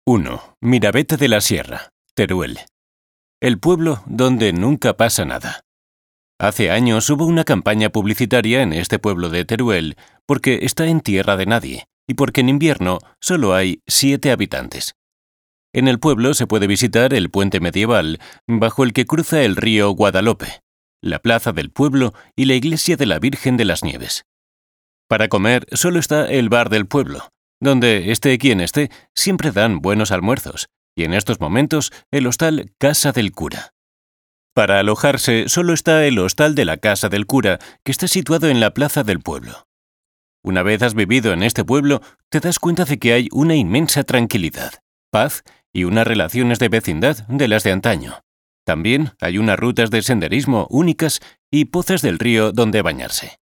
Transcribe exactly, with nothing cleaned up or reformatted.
uno. Mirabete de la Sierra, Teruel. El pueblo donde nunca pasa nada. Hace años hubo una campaña publicitaria en este pueblo de Teruel porque está en tierra de nadie y porque en invierno solo hay siete habitantes. En el pueblo se puede visitar el puente medieval bajo el que cruza el río Guadalope, la plaza del pueblo y la iglesia de la Virgen de las Nieves. Para comer solo está el bar del pueblo, donde esté quien esté, siempre dan buenos almuerzos, y en estos momentos el hostal Casa del Cura. Para alojarse solo está el hostal de la Casa del Cura, que está situado en la plaza del pueblo. Una vez has vivido en este pueblo, te das cuenta de que hay una inmensa tranquilidad, paz y unas relaciones de vecindad de las de antaño. También hay unas rutas de senderismo únicas y pozas del río donde bañarse.